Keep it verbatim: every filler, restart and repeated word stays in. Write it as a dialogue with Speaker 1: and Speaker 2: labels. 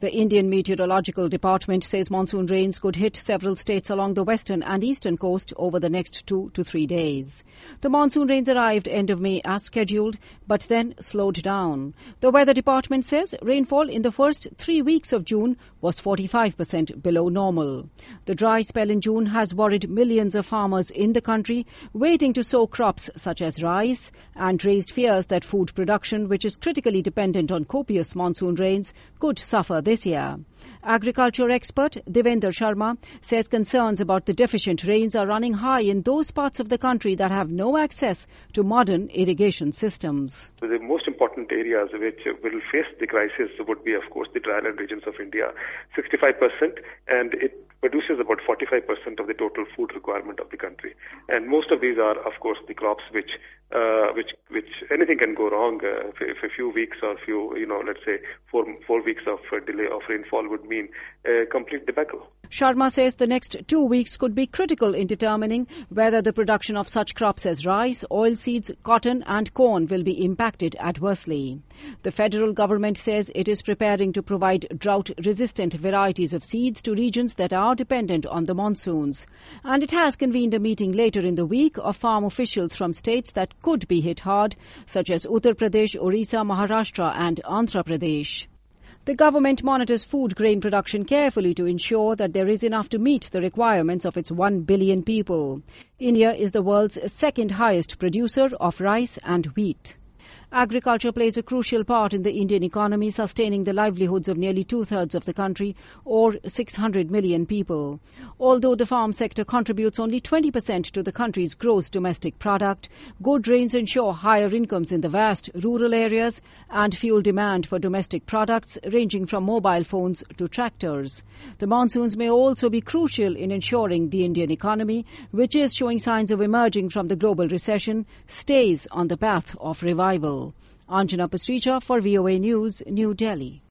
Speaker 1: The Indian Meteorological Department says monsoon rains could hit several states along the western and eastern coast over the next two to three days. The monsoon rains arrived end of May as scheduled, but then slowed down. The Weather Department says rainfall in the first three weeks of June was forty-five percent below normal. The dry spell in June has worried millions of farmers in the country waiting to sow crops such as rice and raised fears that food production, which is critically dependent on copious monsoon rains, could suffer this year. Agriculture expert Devendra Sharma says concerns about the deficient rains are running high in those parts of the country that have no access to modern irrigation systems.
Speaker 2: The most important areas which will face the crisis would be, of course, the dryland regions of India, sixty-five percent, and it produces about forty-five percent of the total food requirement of the country. And most of these are, of course, the crops which, uh, which, which anything can go wrong. Uh, if, if a few weeks or few, you know, let's say four, four weeks of uh, delay of rainfall would mean a complete debacle.
Speaker 1: Sharma says the next two weeks could be critical in determining whether the production of such crops as rice, oilseeds, cotton and corn will be impacted adversely. The federal government says it is preparing to provide drought-resistant varieties of seeds to regions that are dependent on the monsoons. And it has convened a meeting later in the week of farm officials from states that could be hit hard, such as Uttar Pradesh, Orissa, Maharashtra and Andhra Pradesh. The government monitors food grain production carefully to ensure that there is enough to meet the requirements of its one billion people. India is the world's second highest producer of rice and wheat. Agriculture plays a crucial part in the Indian economy, sustaining the livelihoods of nearly two-thirds of the country, or six hundred million people. Although the farm sector contributes only twenty percent to the country's gross domestic product, good rains ensure higher incomes in the vast rural areas and fuel demand for domestic products ranging from mobile phones to tractors. The monsoons may also be crucial in ensuring the Indian economy, which is showing signs of emerging from the global recession, stays on the path of revival. Anjana Pasricha for V O A News, New Delhi.